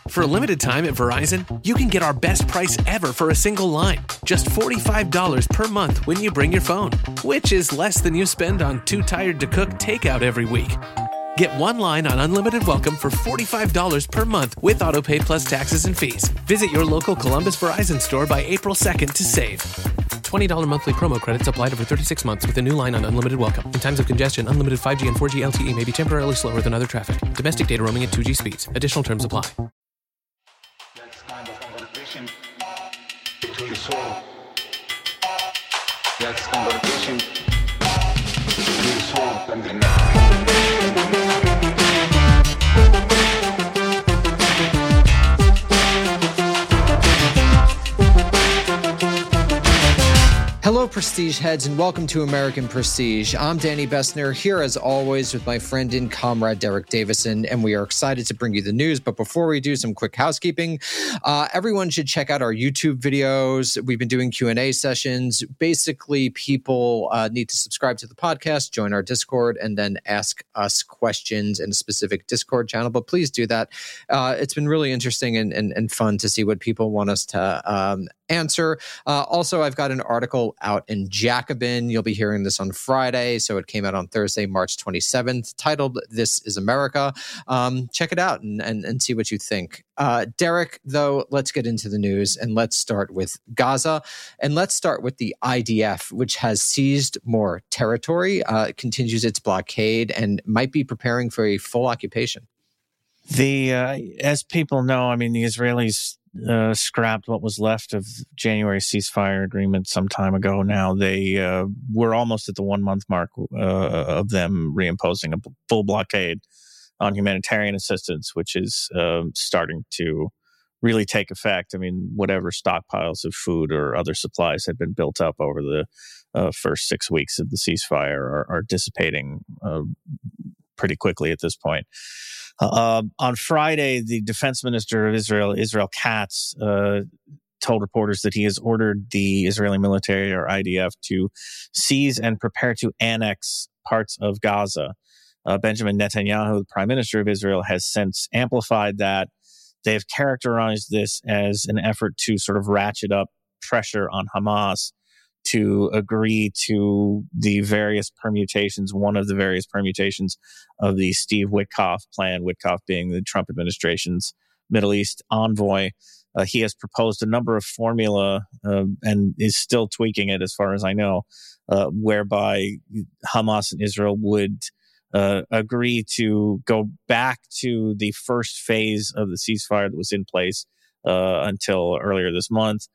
For a limited time at Verizon, you can get our best price ever for a single line. Just $45 per month when you bring your phone, which is less than you spend on Too Tired to Cook takeout every week. Get one line on Unlimited Welcome for $45 per month with AutoPay plus taxes and fees. Visit your local Columbus Verizon store by April 2nd to save. $20 monthly promo credits applied over 36 months with a new line on Unlimited Welcome. In times of congestion, unlimited 5G and 4G LTE may be temporarily slower than other traffic. Domestic data roaming at 2G speeds. Additional terms apply. That's kind of conversation to your soul. That's conversation to your soul and the night. Hello, Prestige heads, and welcome to American Prestige. I'm Danny Bessner, here as always with my friend and comrade Derek Davison, and we are excited to bring you the news. But before we do, some quick housekeeping. Everyone should check out our YouTube videos. We've been doing Q&A sessions. Basically, people need to subscribe to the podcast, join our Discord, and then ask us questions in a specific Discord channel. But please do that. It's been really interesting and fun to see what people want us to answer. Also, I've got an article out in Jacobin. You'll be hearing this on Friday, so it came out on Thursday, March 27th, titled "This is America." Check it out and see what you think. Derek, though, let's get into the news, and let's start with Gaza, and let's start with the IDF, which has seized more territory, continues its blockade, and might be preparing for a full occupation. As people know, I mean, the Israelis scrapped what was left of January ceasefire agreement some time ago now. They were almost at the 1 month mark of them reimposing a full blockade on humanitarian assistance, which is starting to really take effect. I mean, whatever stockpiles of food or other supplies had been built up over the first 6 weeks of the ceasefire are dissipating pretty quickly at this point. On Friday, the defense minister of Israel, Israel Katz, told reporters that he has ordered the Israeli military, or IDF, to seize and prepare to annex parts of Gaza. Benjamin Netanyahu, the prime minister of Israel, has since amplified that. They have characterized this as an effort to sort of ratchet up pressure on Hamas to agree to the various permutations, one of the various permutations of the Steve Witkoff plan, Witkoff being the Trump administration's Middle East envoy. He has proposed a number of formula and is still tweaking it, as far as I know, whereby Hamas and Israel would agree to go back to the first phase of the ceasefire that was in place until earlier this month.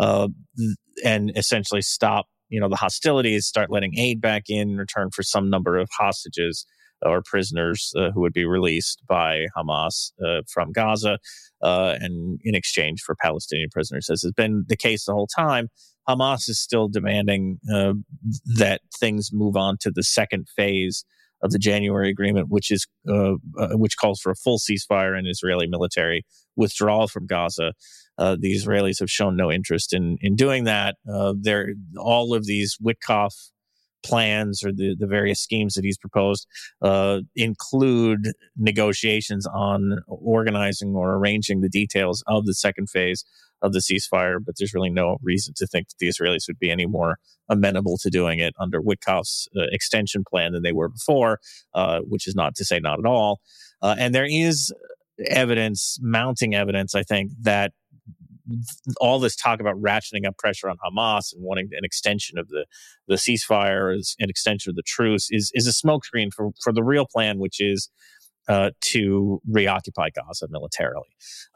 And essentially stop, the hostilities, start letting aid back in return for some number of hostages or prisoners who would be released by Hamas from Gaza, and in exchange for Palestinian prisoners. As has been the case the whole time, Hamas is still demanding that things move on to the second phase of the January agreement, which calls for a full ceasefire and Israeli military withdrawal from Gaza. The Israelis have shown no interest in doing that. All of these Witkoff plans, or the various schemes that he's proposed, include negotiations on organizing or arranging the details of the second phase of the ceasefire, but there's really no reason to think that the Israelis would be any more amenable to doing it under Witkoff's extension plan than they were before, which is not to say not at all. And there is mounting evidence, I think, that all this talk about ratcheting up pressure on Hamas and wanting an extension of the ceasefire, an extension of the truce, is a smokescreen for the real plan, which is to reoccupy Gaza militarily.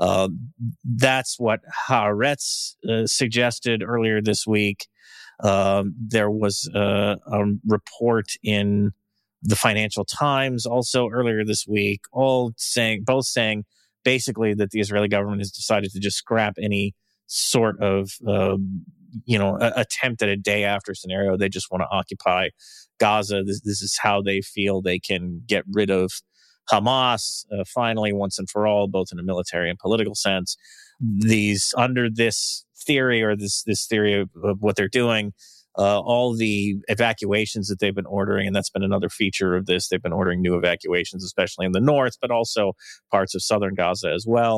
That's what Haaretz suggested earlier this week. There was a report in the Financial Times also earlier this week, both saying basically that the Israeli government has decided to just scrap any sort of attempt at a day after scenario. They just want to occupy Gaza. This is how they feel they can get rid of Hamas finally, once and for all, both in a military and political sense. Under this theory, or this theory of what they're doing, all the evacuations that they've been ordering, and that's been another feature of this, they've been ordering new evacuations, especially in the north, but also parts of southern Gaza as well.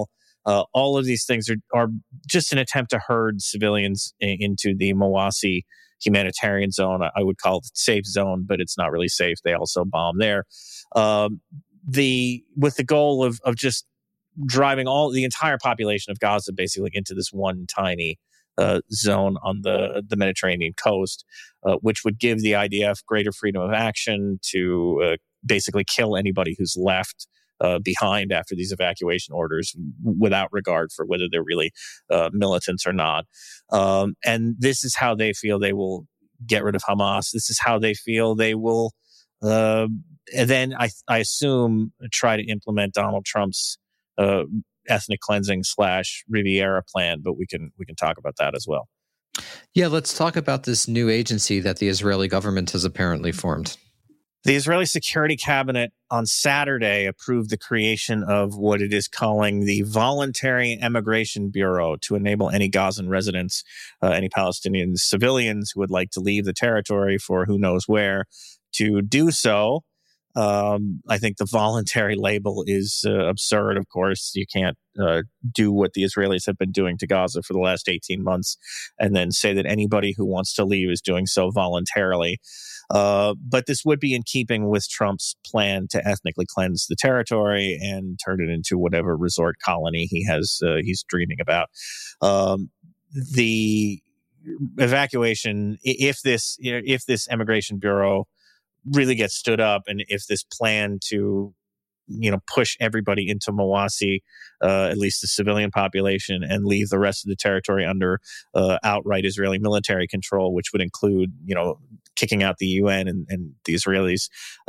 All of these things are just an attempt to herd civilians into the Mawasi humanitarian zone. I would call it safe zone, but it's not really safe. They also bomb there. With the goal of just driving the entire population of Gaza basically into this one tiny zone on the Mediterranean coast, which would give the IDF greater freedom of action to basically kill anybody who's left behind after these evacuation orders without regard for whether they're really militants or not. And this is how they feel they will get rid of Hamas. This is how they feel they will, and then I assume, try to implement Donald Trump's ethnic cleansing / Riviera plan, but we can talk about that as well. Yeah, let's talk about this new agency that the Israeli government has apparently formed. The Israeli Security Cabinet on Saturday approved the creation of what it is calling the Voluntary Emigration Bureau to enable any Gazan residents, any Palestinian civilians who would like to leave the territory for who knows where, to do so. I think the voluntary label is absurd, of course. You can't do what the Israelis have been doing to Gaza for the last 18 months and then say that anybody who wants to leave is doing so voluntarily. But this would be in keeping with Trump's plan to ethnically cleanse the territory and turn it into whatever resort colony he's dreaming about. The evacuation, if this Immigration Bureau really gets stood up, and if this plan to push everybody into Mawasi, at least the civilian population, and leave the rest of the territory under outright Israeli military control, which would include kicking out the UN and the Israelis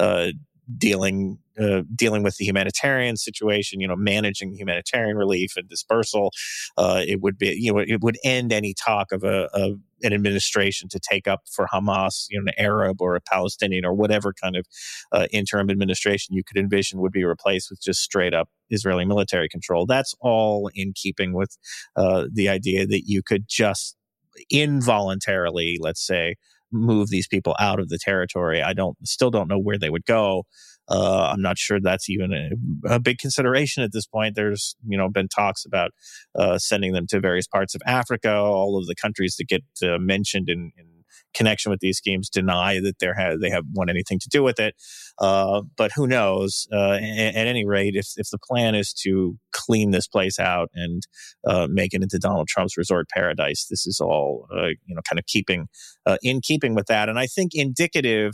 dealing with the humanitarian situation, managing humanitarian relief and dispersal. It would be, it would end any talk of an administration to take up for Hamas, an Arab or a Palestinian or whatever kind of interim administration you could envision would be replaced with just straight up Israeli military control. That's all in keeping with the idea that you could just involuntarily, let's say, move these people out of the territory. Still don't know where they would go. I'm not sure that's even a big consideration at this point. There's, been talks about sending them to various parts of Africa. All of the countries that get mentioned in connection with these schemes deny that they have want anything to do with it. But who knows? At any rate, if the plan is to clean this place out and make it into Donald Trump's resort paradise, this is all kind of in keeping with that. And I think indicative.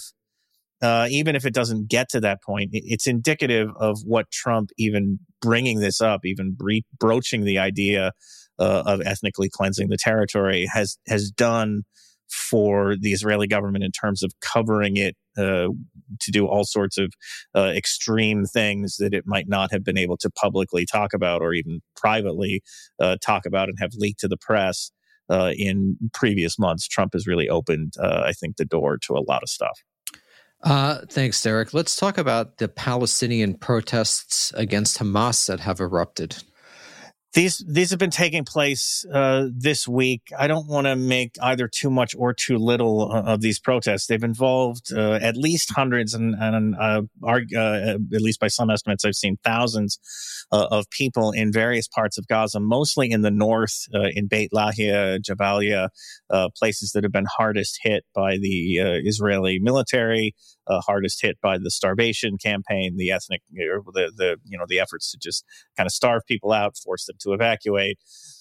Even if it doesn't get to that point, it's indicative of what Trump, even bringing this up, even broaching the idea of ethnically cleansing the territory, has done for the Israeli government in terms of covering it to do all sorts of extreme things that it might not have been able to publicly talk about or even privately talk about and have leaked to the press in previous months. Trump has really opened, I think, the door to a lot of stuff. Thanks, Derek. Let's talk about the Palestinian protests against Hamas that have erupted. These have been taking place this week. I don't want to make either too much or too little of these protests. They've involved at least hundreds and at least by some estimates, I've seen thousands of people in various parts of Gaza, mostly in the north, in Beit Lahia, Jabalia, places that have been hardest hit by the Israeli military, hardest hit by the starvation campaign, the ethnic, the efforts to just kind of starve people out, force them to evacuate.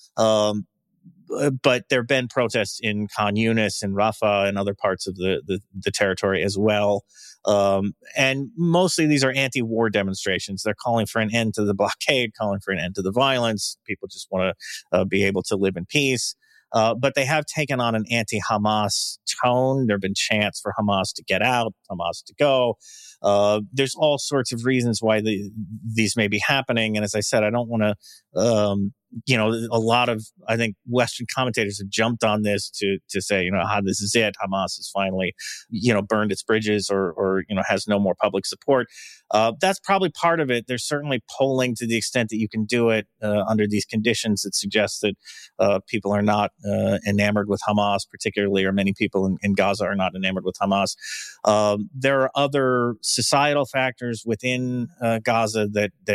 But there have been protests in Khan Yunis and Rafah and other parts of the territory as well. And mostly these are anti-war demonstrations. They're calling for an end to the blockade, calling for an end to the violence. People just want to be able to live in peace. But they have taken on an anti-Hamas tone. There have been chants for Hamas to get out, Hamas to go. There's all sorts of reasons why these may be happening. And as I said, I don't want to, a lot of, I think, Western commentators have jumped on this to say, this is it. Hamas has finally, burned its bridges or has no more public support. That's probably part of it. There's certainly polling to the extent that you can do it under these conditions that suggests that people are not enamored with Hamas, particularly, or many people in Gaza are not enamored with Hamas. There are other societal factors within Gaza that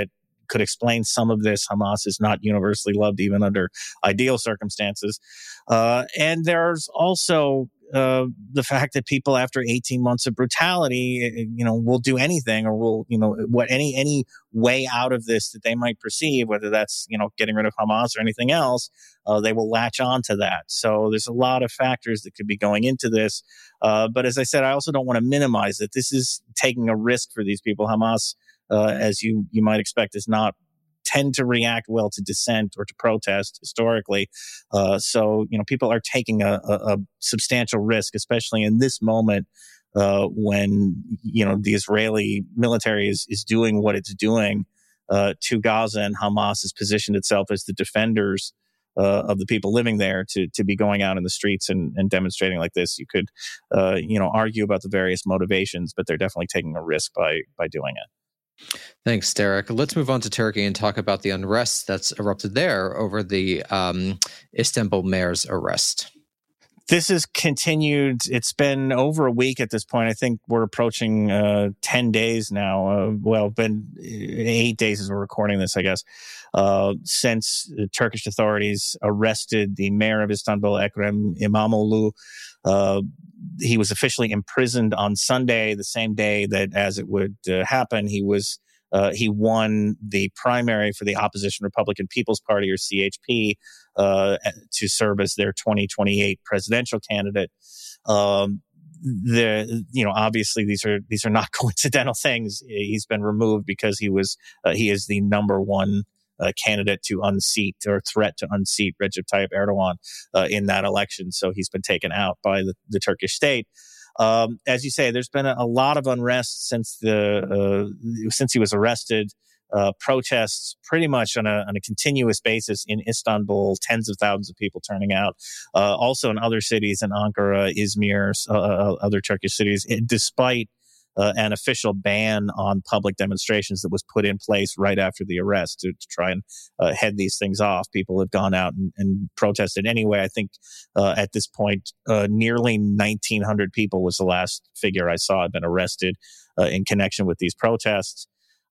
could explain some of this. Hamas is not universally loved, even under ideal circumstances. And there's also the fact that people, after 18 months of brutality, will do anything, or will, any way out of this that they might perceive, whether that's, getting rid of Hamas or anything else, they will latch on to that. So there's a lot of factors that could be going into this. But as I said, I also don't want to minimize it. This is taking a risk for these people. Hamas, as you might expect, does not tend to react well to dissent or to protest historically. So people are taking a substantial risk, especially in this moment when, the Israeli military is doing what it's doing to Gaza, and Hamas has positioned itself as the defenders of the people living there to be going out in the streets and demonstrating like this. You could, argue about the various motivations, but they're definitely taking a risk by doing it. Thanks, Derek. Let's move on to Turkey and talk about the unrest that's erupted there over the Istanbul mayor's arrest. This has continued. It's been over a week at this point. I think we're approaching 10 days now. Been 8 days as we're recording this, I guess, since the Turkish authorities arrested the mayor of Istanbul, Ekrem İmamoğlu. He was officially imprisoned on Sunday, the same day that, as it would happen, he won the primary for the opposition Republican People's Party, or CHP, to serve as their 2028 presidential candidate. Obviously these are not coincidental things. He's been removed because he is the number one candidate to unseat, or threat to unseat, Recep Tayyip Erdogan in that election. So he's been taken out by the Turkish state. As you say, there's been a lot of unrest since he was arrested. Protests pretty much on a continuous basis in Istanbul, tens of thousands of people turning out. Also in other cities, in Ankara, Izmir, other Turkish cities, despite an official ban on public demonstrations that was put in place right after the arrest to try and head these things off. People have gone out and protested anyway. I think at this point, nearly 1,900 people was the last figure I saw had been arrested in connection with these protests.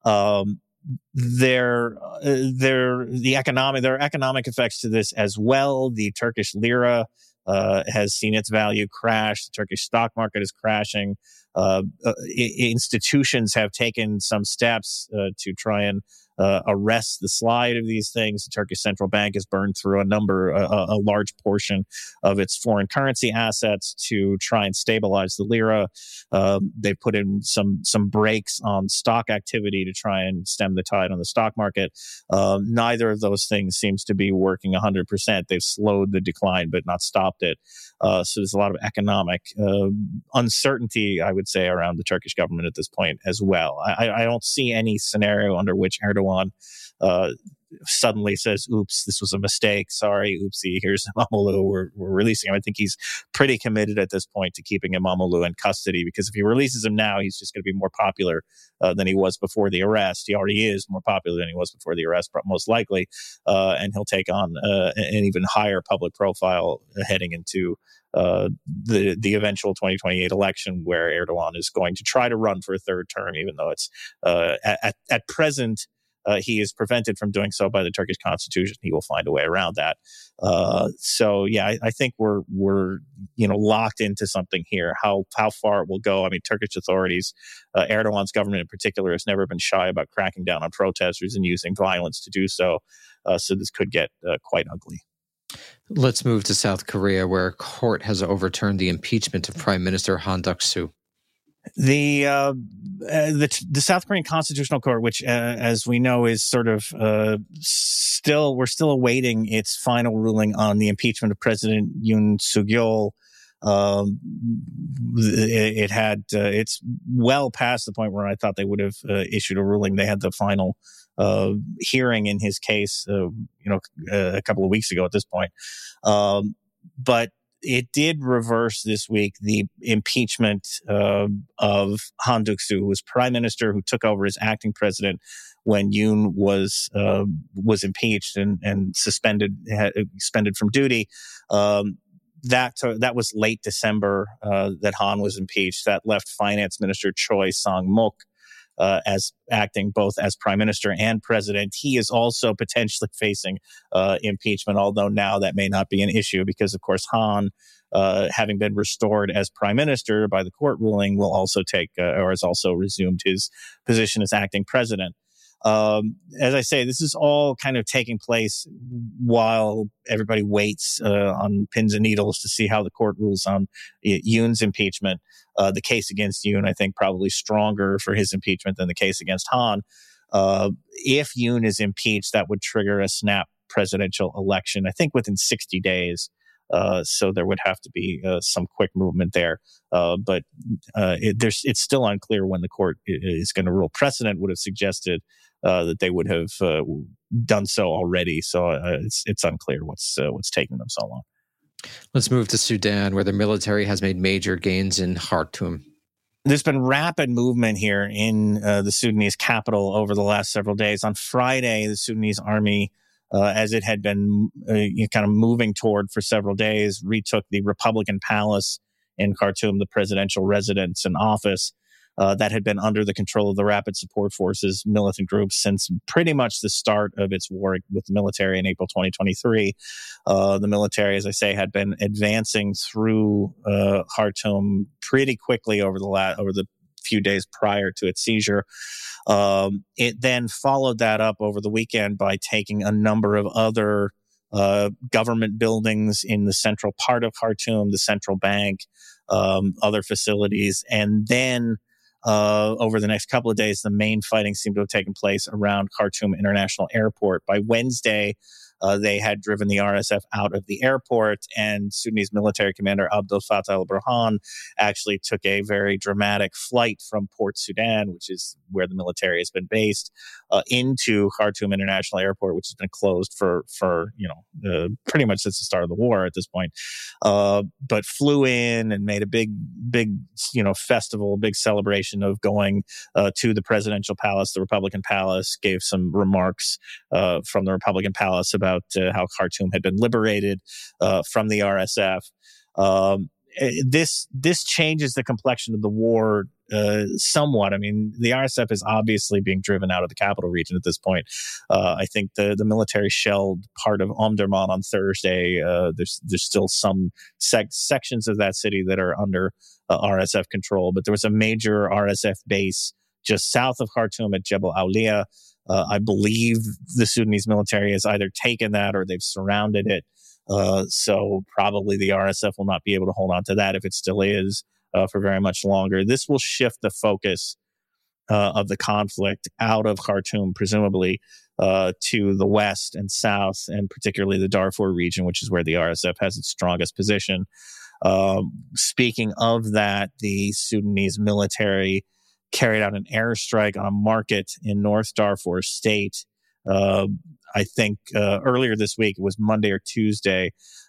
There are economic effects to this as well. The Turkish lira has seen its value crash. The Turkish stock market is crashing. Institutions have taken some steps to try and arrest the slide of these things. The Turkish central bank has burned through a large portion of its foreign currency assets to try and stabilize the lira. They put in some brakes on stock activity to try and stem the tide on the stock market. Neither of those things seems to be working 100%. They've slowed the decline, but not stopped it. So there's a lot of economic uncertainty, I would say, around the Turkish government at this point as well. I don't see any scenario under which Erdogan suddenly says, oops, this was a mistake. Sorry, oopsie, here's İmamoğlu. We're releasing him. I think he's pretty committed at this point to keeping İmamoğlu in custody, because if he releases him now, he's just going to be more popular than he was before the arrest. He already is more popular than he was before the arrest, most likely. And he'll take on an even higher public profile heading into the eventual 2028 election, where Erdogan is going to try to run for a third term, even though it's at present he is prevented from doing so by the Turkish constitution. He will find a way around that. I think we're locked into something here. How far it will go. I mean, Turkish authorities, Erdogan's government in particular, has never been shy about cracking down on protesters and using violence to do so. So this could get quite ugly. Let's move to South Korea, where a court has overturned the impeachment of Prime Minister Han Duck-soo. The South Korean Constitutional Court, which, as we know, is sort of we're still awaiting its final ruling on the impeachment of President Yoon Suk-yeol. It's well past the point where I thought they would have issued a ruling. They had the final hearing in his case, a couple of weeks ago at this point. But it did reverse this week the impeachment of Han Duck-soo, who was prime minister, who took over as acting president when Yoon was impeached and suspended from duty. That was late December that Han was impeached. That left Finance Minister Choi Sang-mok as acting both as prime minister and president. He is also potentially facing impeachment, although now that may not be an issue because, of course, Han, having been restored as prime minister by the court ruling, will also take or has also resumed his position as acting president. As I say, this is all kind of taking place while everybody waits on pins and needles to see how the court rules on Yoon's impeachment. The case against Yoon, I think, probably stronger for his impeachment than the case against Han. If Yoon is impeached, that would trigger a snap presidential election, I think, within 60 days. So there would have to be some quick movement there. But it's still unclear when the court is going to rule. Precedent would have suggested that they would have done so already. So it's unclear what's taking them so long. Let's move to Sudan, where the military has made major gains in Khartoum. There's been rapid movement here in the Sudanese capital over the last several days. On Friday, the Sudanese army, as it had been kind of moving toward for several days, retook the Republican Palace in Khartoum, the presidential residence and office that had been under the control of the Rapid Support Forces militant groups since pretty much the start of its war with the military in April 2023. The military, as I say, had been advancing through Khartoum pretty quickly over the few days prior to its seizure. It then followed that up over the weekend by taking a number of other government buildings in the central part of Khartoum, the central bank, other facilities, and then over the next couple of days, the main fighting seemed to have taken place around Khartoum International Airport. By Wednesday, they had driven the RSF out of the airport, and Sudanese military commander Abdel Fattah al-Burhan actually took a very dramatic flight from Port Sudan, which is where the military has been based, into Khartoum International Airport, which has been closed for pretty much since the start of the war at this point. But flew in and made a big festival, big celebration of going to the presidential palace, the Republican Palace, gave some remarks from the Republican Palace about how Khartoum had been liberated from the RSF. This changes the complexion of the war somewhat. I mean, the RSF is obviously being driven out of the capital region at this point. I think the military shelled part of Omdurman on Thursday. There's still some sections of that city that are under RSF control, but there was a major RSF base just south of Khartoum at Jebel Aulia. I believe the Sudanese military has either taken that or they've surrounded it. So probably the RSF will not be able to hold on to that if it still is for very much longer. This will shift the focus of the conflict out of Khartoum, presumably, to the west and south, and particularly the Darfur region, which is where the RSF has its strongest position. Speaking of that, the Sudanese military carried out an airstrike on a market in North Darfur State. I think earlier this week, it was Monday or Tuesday.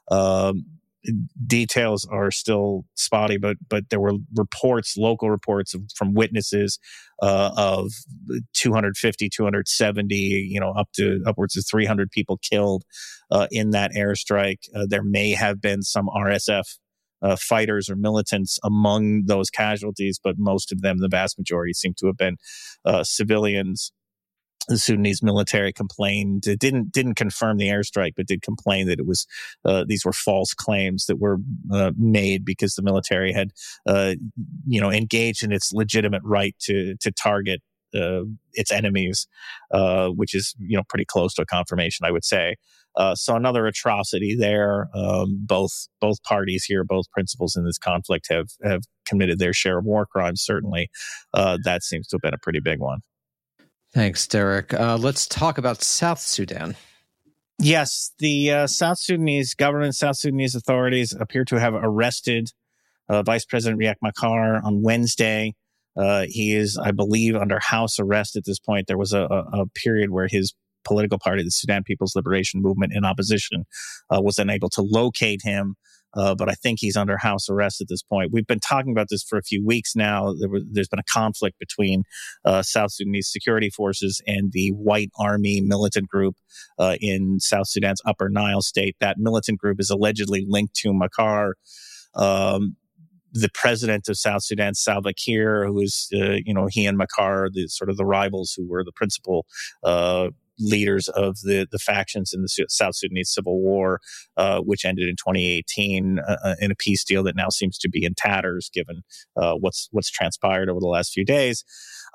Details are still spotty, but there were local reports from witnesses of 250, 270, upwards of 300 people killed in that airstrike. There may have been some RSF fighters or militants among those casualties, but most of them, the vast majority, seem to have been civilians. The Sudanese military complained. It didn't confirm the airstrike, but did complain that it was these were false claims that were made because the military had engaged in its legitimate right to target its enemies, which is pretty close to a confirmation, I would say. So another atrocity there. Both parties here, both principals in this conflict have committed their share of war crimes. Certainly, that seems to have been a pretty big one. Thanks, Derek. Let's talk about South Sudan. Yes, the South Sudanese government, South Sudanese authorities appear to have arrested Vice President Riek Machar on Wednesday. He is, I believe, under house arrest at this point. There was a period where his political party, the Sudan People's Liberation Movement, in opposition, was unable to locate him. But I think he's under house arrest at this point. We've been talking about this for a few weeks now. There's been a conflict between South Sudanese security forces and the White Army militant group in South Sudan's Upper Nile state. That militant group is allegedly linked to Machar. the president of South Sudan, Salva Kiir, who is, he and Machar, the sort of the rivals who were the principal leaders of the factions in the South Sudanese civil war, which ended in 2018 in a peace deal that now seems to be in tatters, given what's transpired over the last few days.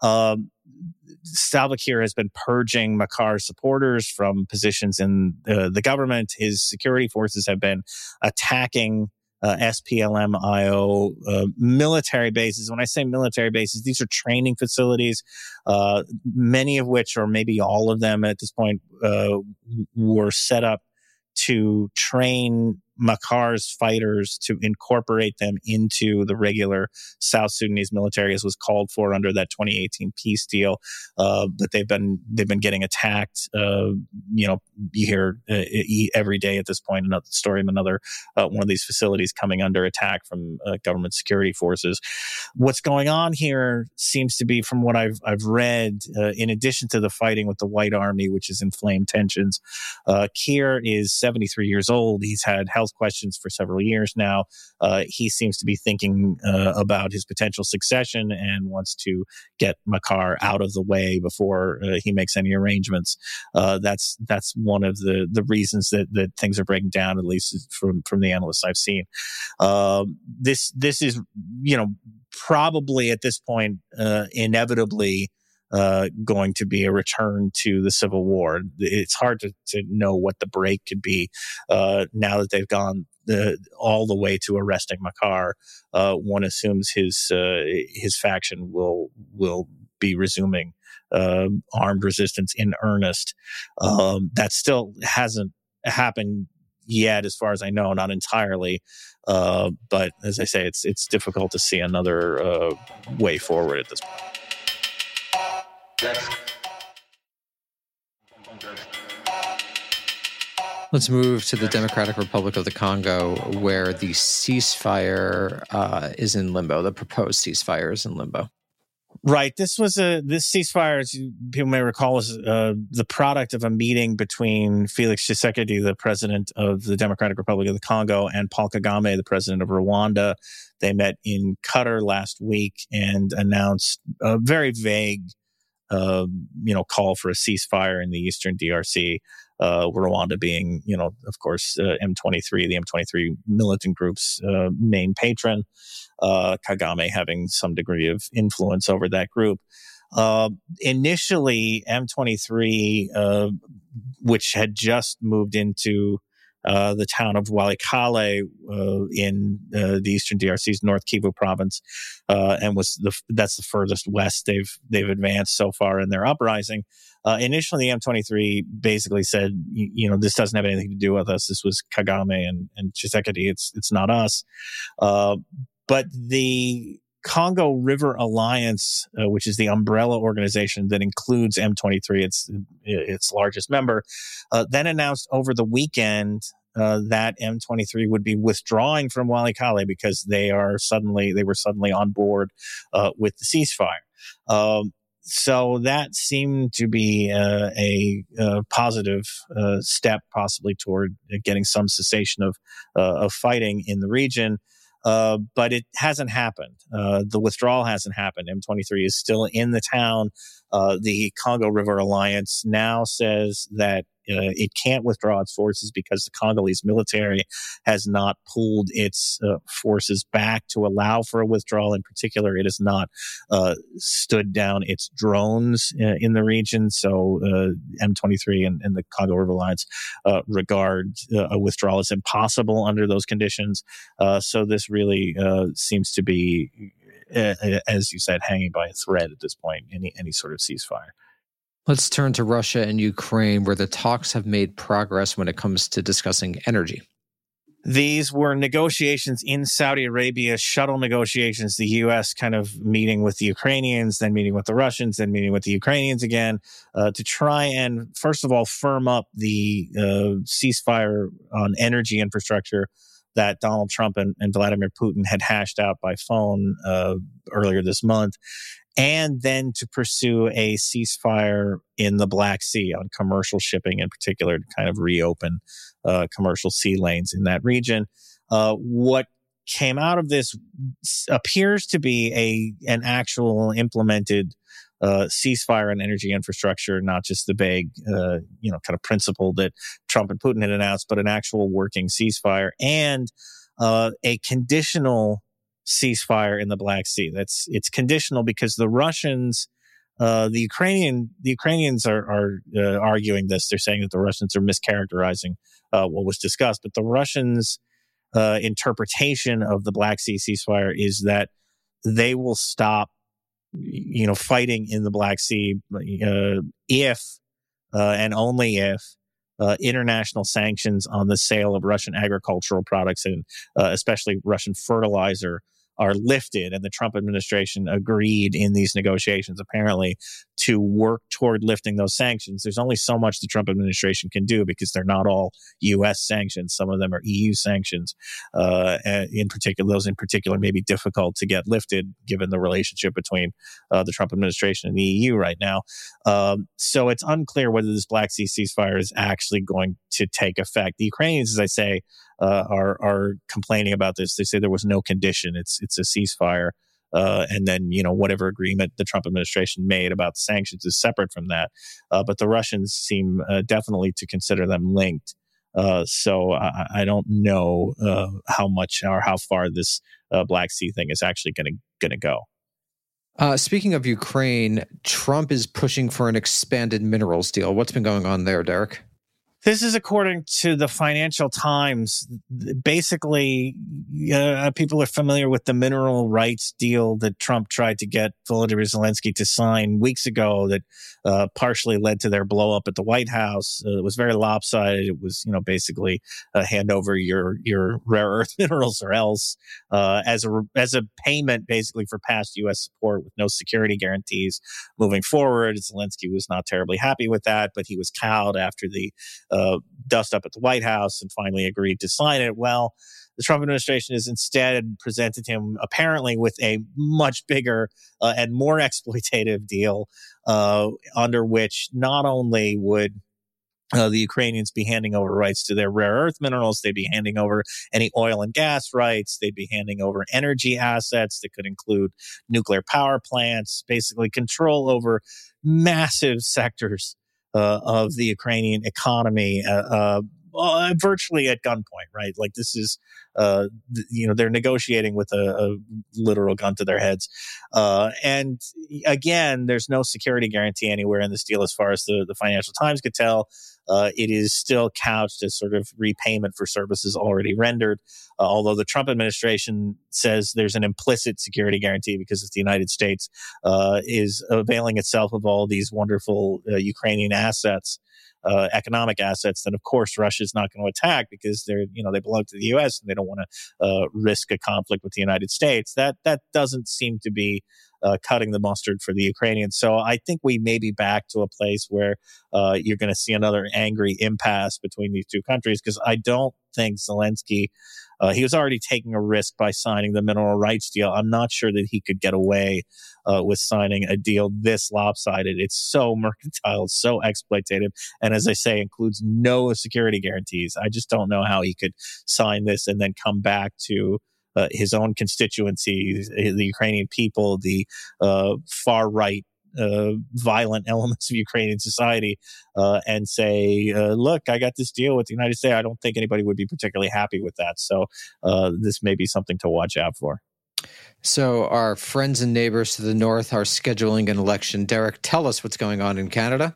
Salva Kiir has been purging Machar's supporters from positions in the government. His security forces have been attacking SPLM-IO military bases. When I say military bases, these are training facilities, many of which, or maybe all of them at this point, were set up to train Machar's fighters to incorporate them into the regular South Sudanese military, as was called for under that 2018 peace deal. But they've been getting attacked. You hear every day at this point another story of another one of these facilities coming under attack from government security forces. What's going on here seems to be, from what I've read, in addition to the fighting with the White Army, which is inflamed tensions, Kiir is 73 years old. He's had health questions for several years now. He seems to be thinking about his potential succession and wants to get Machar out of the way before he makes any arrangements. That's one of the reasons that things are breaking down, at least from the analysts I've seen. This is, probably at this point, inevitably going to be a return to the civil war. It's hard to know what the break could be now that they've gone all the way to arresting Machar. One assumes his faction will be resuming armed resistance in earnest. That still hasn't happened yet, as far as I know, not entirely. But as I say, it's difficult to see another way forward at this point. Let's move to the Democratic Republic of the Congo, where the ceasefire is in limbo. The proposed ceasefire is in limbo. Right. This ceasefire, as people may recall, is the product of a meeting between Felix Tshisekedi, the president of the Democratic Republic of the Congo, and Paul Kagame, the president of Rwanda. They met in Qatar last week and announced a very vague call for a ceasefire in the eastern DRC, Rwanda being, of course, M23, the M23 militant group's main patron, Kagame having some degree of influence over that group. Initially, M23, which had just moved into the town of Walikale in the eastern DRC's North Kivu province, and that's the furthest west they've advanced so far in their uprising. Initially, the M23 basically said, this doesn't have anything to do with us. This was Kagame and Tshisekedi. It's not us. But the Congo River Alliance, which is the umbrella organization that includes M23, its largest member, then announced over the weekend that M23 would be withdrawing from Walikale because they were suddenly on board with the ceasefire. So that seemed to be a positive step, possibly toward getting some cessation of fighting in the region. But it hasn't happened. The withdrawal hasn't happened. M23 is still in the town. The Congo River Alliance now says that it can't withdraw its forces because the Congolese military has not pulled its forces back to allow for a withdrawal. In particular, it has not stood down its drones in the region. So M23 and the Congo River Alliance regard a withdrawal as impossible under those conditions. So this really seems to be, as you said, hanging by a thread at this point, any sort of ceasefire. Let's turn to Russia and Ukraine, where the talks have made progress when it comes to discussing energy. These were negotiations in Saudi Arabia, shuttle negotiations, the U.S. kind of meeting with the Ukrainians, then meeting with the Russians, then meeting with the Ukrainians again, to try and, first of all, firm up the ceasefire on energy infrastructure that Donald Trump and Vladimir Putin had hashed out by phone earlier this month, and then to pursue a ceasefire in the Black Sea on commercial shipping in particular, to kind of reopen commercial sea lanes in that region. What came out of this appears to be an actual implemented ceasefire and energy infrastructure, not just the vague, kind of principle that Trump and Putin had announced, but an actual working ceasefire and a conditional ceasefire in the Black Sea. It's conditional because the Russians, the Ukrainians are arguing this. They're saying that the Russians are mischaracterizing what was discussed, but the Russians' interpretation of the Black Sea ceasefire is that they will stop fighting in the Black Sea if and only if international sanctions on the sale of Russian agricultural products and especially Russian fertilizer are lifted. And the Trump administration agreed in these negotiations, apparently, to work toward lifting those sanctions. There's only so much the Trump administration can do because they're not all U.S. sanctions. Some of them are EU sanctions. In particular may be difficult to get lifted given the relationship between the Trump administration and the EU right now. So it's unclear whether this Black Sea ceasefire is actually going to take effect. The Ukrainians, as I say, are complaining about this. They say there was no condition. It's a ceasefire. And then, whatever agreement the Trump administration made about sanctions is separate from that. But the Russians seem definitely to consider them linked. So I don't know how much or how far this Black Sea thing is actually going to go. Speaking of Ukraine, Trump is pushing for an expanded minerals deal. What's been going on there, Derek? This is according to the Financial Times. Basically, people are familiar with the mineral rights deal that Trump tried to get Volodymyr Zelensky to sign weeks ago that partially led to their blow up at the White House. It was very lopsided. It was, basically hand over your rare earth minerals or else as a payment basically for past U.S. support with no security guarantees moving forward. Zelensky was not terribly happy with that, but he was cowed after the dust up at the White House and finally agreed to sign it. Well, the Trump administration has instead presented him apparently with a much bigger and more exploitative deal under which not only would the Ukrainians be handing over rights to their rare earth minerals, they'd be handing over any oil and gas rights, they'd be handing over energy assets that could include nuclear power plants, basically control over massive sectors of the Ukrainian economy, virtually at gunpoint, right? Like this is, they're negotiating with a literal gun to their heads. And again, there's no security guarantee anywhere in this deal as far as the Financial Times could tell. It is still couched as sort of repayment for services already rendered, although the Trump administration says there's an implicit security guarantee because the United States is availing itself of all these wonderful Ukrainian assets, economic assets, then of course Russia's not going to attack because they belong to the U.S. and they don't want to risk a conflict with the United States. That doesn't seem to be cutting the mustard for the Ukrainians. So I think we may be back to a place where you're going to see another angry impasse between these two countries because I don't think Zelensky, he was already taking a risk by signing the mineral rights deal. I'm not sure that he could get away with signing a deal this lopsided. It's so mercantile, so exploitative, and as I say, includes no security guarantees. I just don't know how he could sign this and then come back to his own constituency, the Ukrainian people, the far-right violent elements of Ukrainian society, and say, look, I got this deal with the United States. I don't think anybody would be particularly happy with that. So this may be something to watch out for. So our friends and neighbors to the north are scheduling an election. Derek, tell us what's going on in Canada.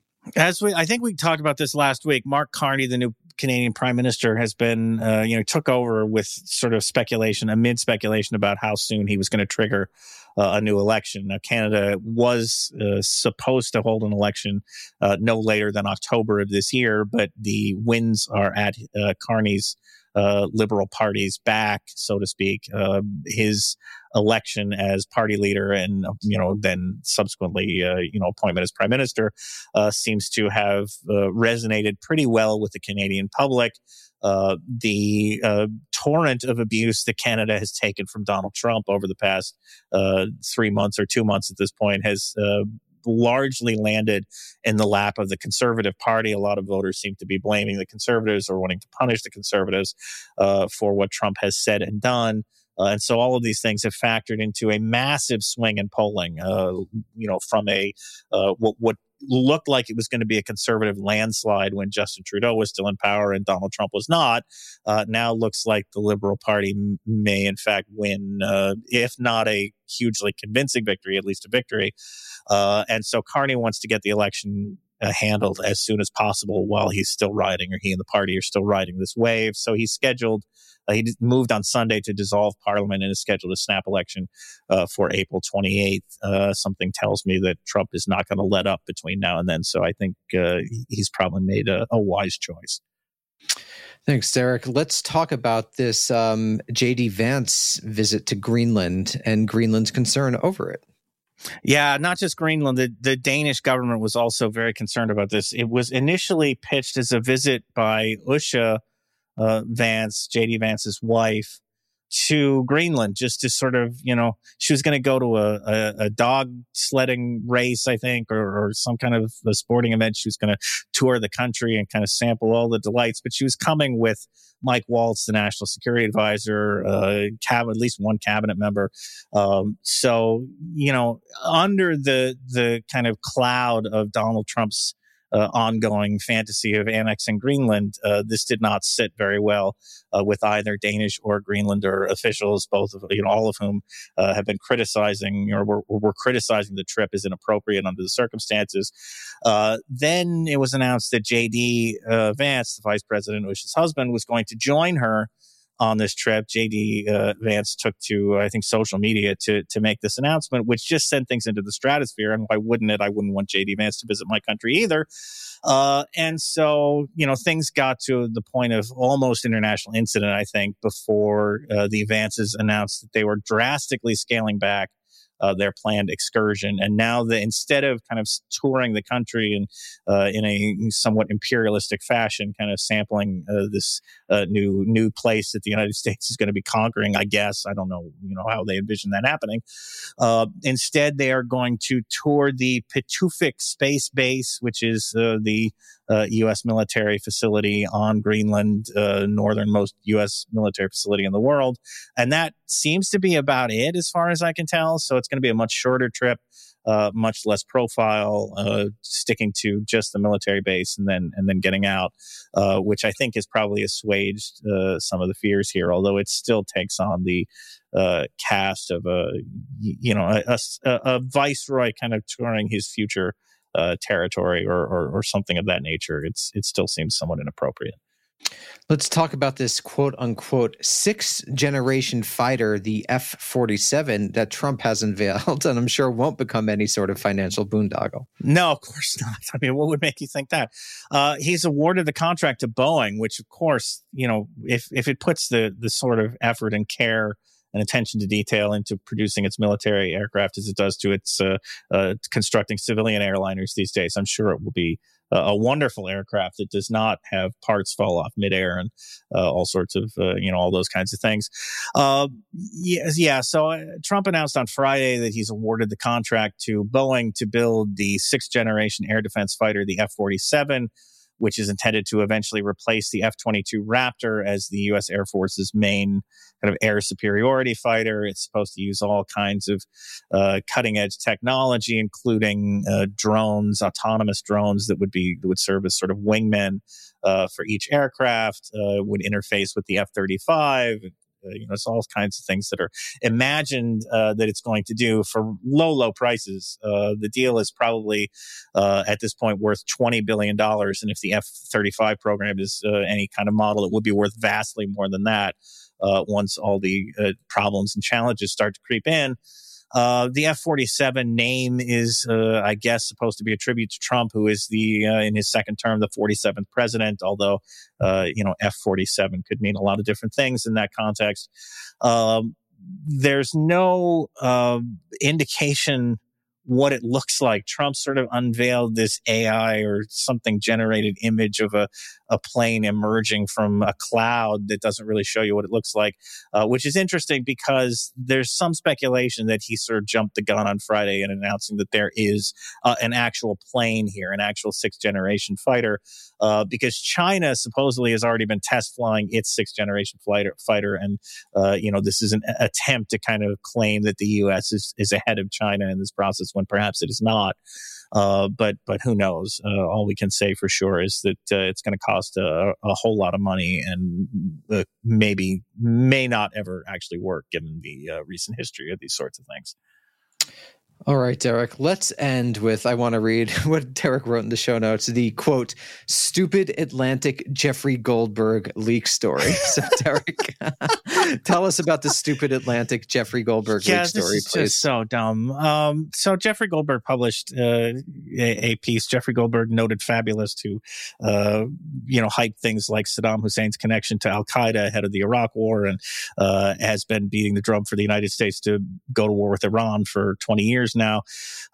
I think we talked about this last week. Mark Carney, the new Canadian Prime Minister, has been, took over with sort of speculation about how soon he was going to trigger a new election. Now, Canada was supposed to hold an election no later than October of this year, but the winds are at Carney's Liberal Party's back, so to speak. His election as party leader and, then subsequently, appointment as prime minister seems to have resonated pretty well with the Canadian public. The torrent of abuse that Canada has taken from Donald Trump over the past 3 months or 2 months at this point has largely landed in the lap of the Conservative Party. A lot of voters seem to be blaming the Conservatives or wanting to punish the Conservatives for what Trump has said and done. And so all of these things have factored into a massive swing in polling, from what looked like it was going to be a conservative landslide when Justin Trudeau was still in power and Donald Trump was not. Now looks like the Liberal Party may in fact win, if not a hugely convincing victory, at least a victory. And so Carney wants to get the election handled as soon as possible while he's still riding, or he and the party are still riding this wave. So he's scheduled, he moved on Sunday to dissolve Parliament and is scheduled a snap election for April 28th. Something tells me that Trump is not going to let up between now and then. So I think he's probably made a wise choice. Thanks, Derek. Let's talk about this J.D. Vance visit to Greenland and Greenland's concern over it. Yeah, not just Greenland. The Danish government was also very concerned about this. It was initially pitched as a visit by Usha Vance, J.D. Vance's wife, to Greenland, just to sort of, she was going to go to a dog sledding race, I think, or some kind of a sporting event. She was going to tour the country and kind of sample all the delights. But she was coming with Mike Waltz, the national security advisor, at least one cabinet member. So, under the kind of cloud of Donald Trump's ongoing fantasy of annexing Greenland, this did not sit very well with either Danish or Greenlander officials, both of all of whom have been criticizing or were criticizing the trip as inappropriate under the circumstances. Then it was announced that J.D. Vance, the vice president, Usha's husband, was going to join her on this trip. J.D. Vance took to, I think, social media to make this announcement, which just sent things into the stratosphere. And why wouldn't it? I wouldn't want J.D. Vance to visit my country either. And so, things got to the point of almost international incident, I think, before the Vances announced that they were drastically scaling back their planned excursion. And now instead of kind of touring the country in a somewhat imperialistic fashion, kind of sampling this new place that the United States is going to be conquering, I guess, I don't know, how they envision that happening. Instead, they are going to tour the Pituffik Space Base, which is the U.S. military facility on Greenland, northernmost U.S. military facility in the world. And that seems to be about it as far as I can tell. So it's going to be a much shorter trip, much less profile, sticking to just the military base and then getting out, which I think has probably assuaged some of the fears here, although it still takes on the cast of a viceroy kind of touring his future territory or something of that nature. It still seems somewhat inappropriate. Let's talk about this quote unquote sixth generation fighter, the F-47, that Trump has unveiled, and I'm sure won't become any sort of financial boondoggle. No, of course not. I mean, what would make you think that? He's awarded the contract to Boeing, which, of course, if it puts the sort of effort and care and attention to detail into producing its military aircraft as it does to its constructing civilian airliners these days, I'm sure it will be a wonderful aircraft that does not have parts fall off midair and all sorts of, all those kinds of things. So Trump announced on Friday that he's awarded the contract to Boeing to build the sixth generation air defense fighter, the F-47, which is intended to eventually replace the F-22 Raptor as the U.S. Air Force's main kind of air superiority fighter. It's supposed to use all kinds of cutting-edge technology, including drones, autonomous drones that would serve as sort of wingmen for each aircraft, would interface with the F-35. It's all kinds of things that are imagined that it's going to do for low prices. The deal is probably at this point worth $20 billion. And if the F-35 program is any kind of model, it would be worth vastly more than that once all the problems and challenges start to creep in. The F-47 name is, I guess, supposed to be a tribute to Trump, who is in his second term, the 47th president, although, F-47 could mean a lot of different things in that context. There's no indication what it looks like. Trump sort of unveiled this AI or something generated image of a plane emerging from a cloud that doesn't really show you what it looks like, which is interesting because there's some speculation that he sort of jumped the gun on Friday in announcing that there is an actual plane here, an actual sixth-generation fighter, because China supposedly has already been test flying its sixth-generation fighter, and this is an attempt to kind of claim that the U.S. is ahead of China in this process when perhaps it is not. But who knows? All we can say for sure is that it's going to cost a whole lot of money and may not ever actually work given the recent history of these sorts of things. All right, Derek, let's end with, I want to read what Derek wrote in the show notes, the quote, stupid Atlantic Jeffrey Goldberg leak story. So Derek, tell us about the stupid Atlantic Jeffrey Goldberg leak story, this is please. Just so dumb. So Jeffrey Goldberg published a piece, Jeffrey Goldberg, noted fabulist, who, hyped things like Saddam Hussein's connection to Al-Qaeda ahead of the Iraq War and has been beating the drum for the United States to go to war with Iran for 20 years now,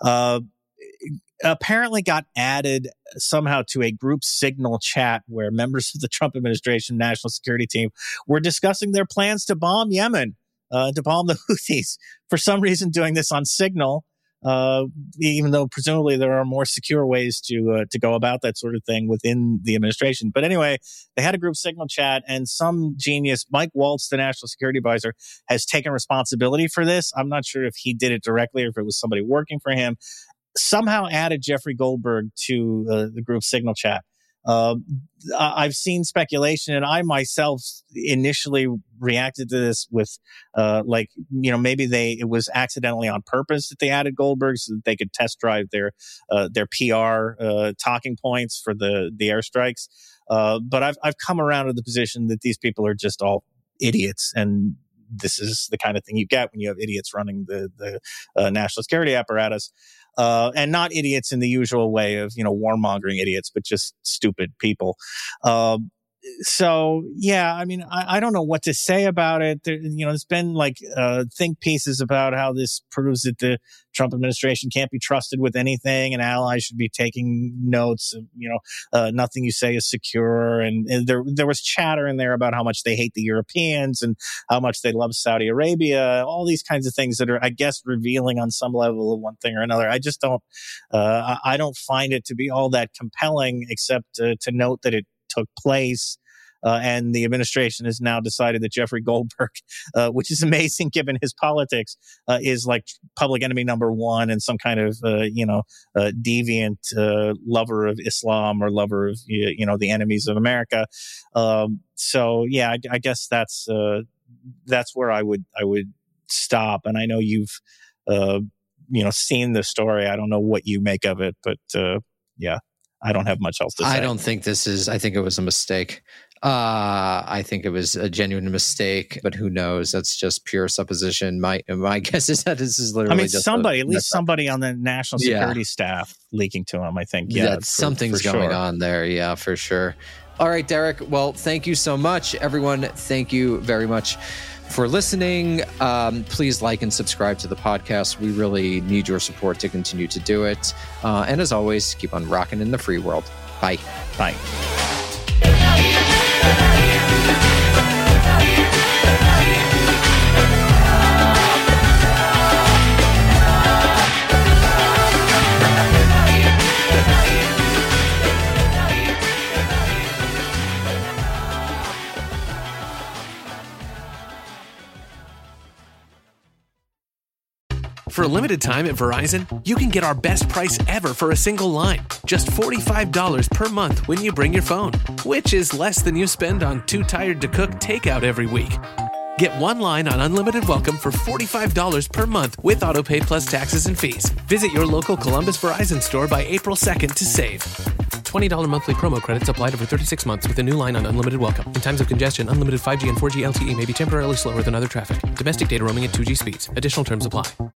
apparently got added somehow to a group Signal chat where members of the Trump administration national security team were discussing their plans to bomb Yemen, to bomb the Houthis. For some reason, doing this on Signal, even though presumably there are more secure ways to go about that sort of thing within the administration. But anyway, they had a group Signal chat, and some genius, Mike Waltz, the national security advisor, has taken responsibility for this. I'm not sure if he did it directly or if it was somebody working for him. Somehow added Jeffrey Goldberg to the group Signal chat. I've seen speculation, and I myself initially reacted to this with, maybe it was accidentally on purpose that they added Goldberg so that they could test drive their PR talking points for the airstrikes. But I've come around to the position that these people are just all idiots, and this is the kind of thing you get when you have idiots running the national security apparatus. And not idiots in the usual way of, warmongering idiots, but just stupid people. So, yeah, I mean, I don't know what to say about it. There's been think pieces about how this proves that the Trump administration can't be trusted with anything and allies should be taking notes of, nothing you say is secure. And there was chatter in there about how much they hate the Europeans and how much they love Saudi Arabia, all these kinds of things that are, I guess, revealing on some level of one thing or another. I just don't, I don't find it to be all that compelling, except to note that it took place. And the administration has now decided that Jeffrey Goldberg, which is amazing given his politics, is like public enemy number one and some kind of, deviant lover of Islam or lover of, the enemies of America. So, yeah, I guess that's where I would stop. And I know you've, seen the story. I don't know what you make of it, but yeah. I don't have much else to say. I don't think I think it was a mistake. I think it was a genuine mistake, but who knows? That's just pure supposition. My guess is that this is literally just at least somebody on the national security staff leaking to him, I think. Yeah, something's going on there. Yeah, for sure. All right, Derek. Well, thank you so much. Everyone, thank you very much for listening. Please like and subscribe to the podcast. We really need your support to continue to do it. And as always, keep on rocking in the free world. Bye. Bye. For a limited time at Verizon, you can get our best price ever for a single line. Just $45 per month when you bring your phone, which is less than you spend on Too Tired to Cook takeout every week. Get one line on Unlimited Welcome for $45 per month with AutoPay plus taxes and fees. Visit your local Columbus Verizon store by April 2nd to save. $20 monthly promo credits applied over 36 months with a new line on Unlimited Welcome. In times of congestion, unlimited 5G and 4G LTE may be temporarily slower than other traffic. Domestic data roaming at 2G speeds. Additional terms apply.